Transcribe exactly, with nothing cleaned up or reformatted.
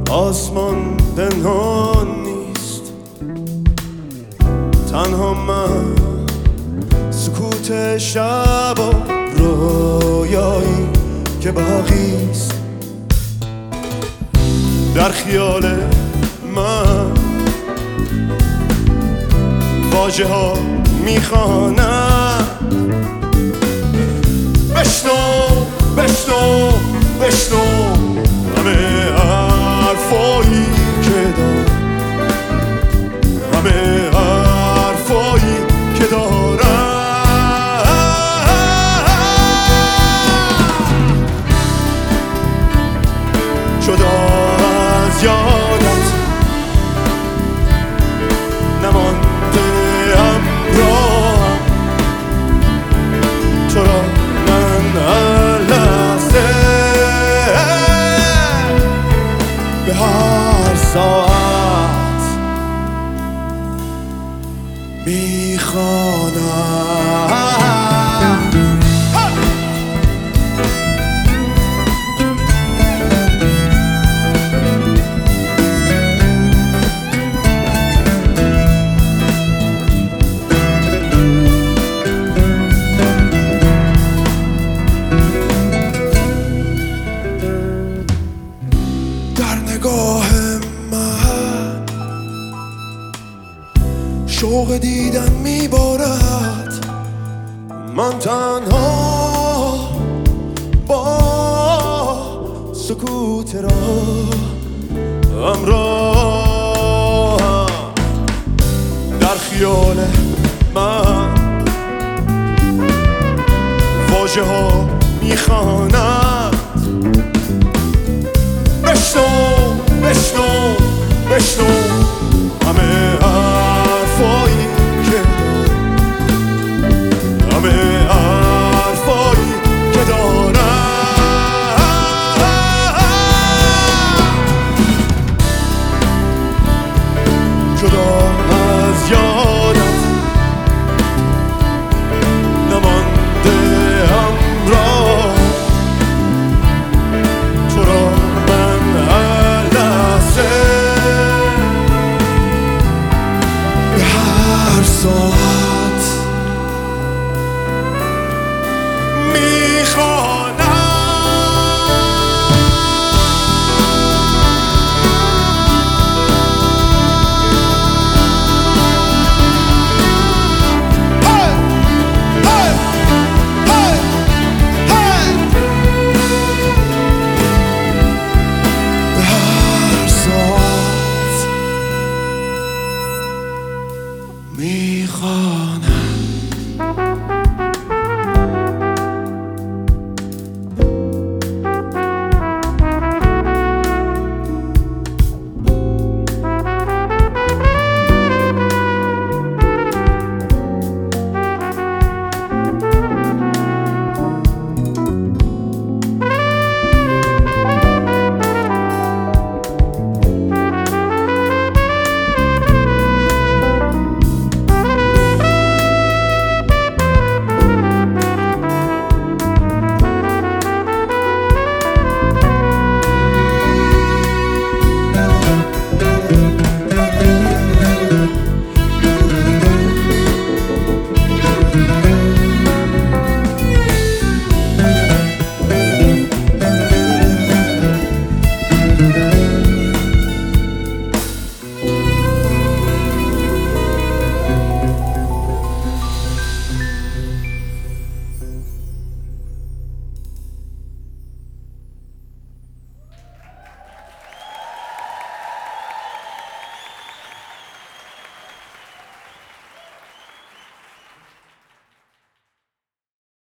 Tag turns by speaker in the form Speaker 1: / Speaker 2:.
Speaker 1: آسمان پنهان نیست، تنها من سکوت شب و رویایی که باقیست. در خیال من واژه ها میخوانم، بشنو بشنو بشنو همه حرفایی که دارم، همه حرفایی که دارم. جدا از یادت نمانده همراهم، تو را من هر لحظه به هر ساعت میخوانم. نگاه من شوق دیدن میبارد، من تنها با سکوت را همراهم. در خیال من واژه ها میخوانند، بشنو بشنو بشنو همه حرفایی که دارم، همه حرفایی که دارم. جدا از یادت نمانده همراه، تو را so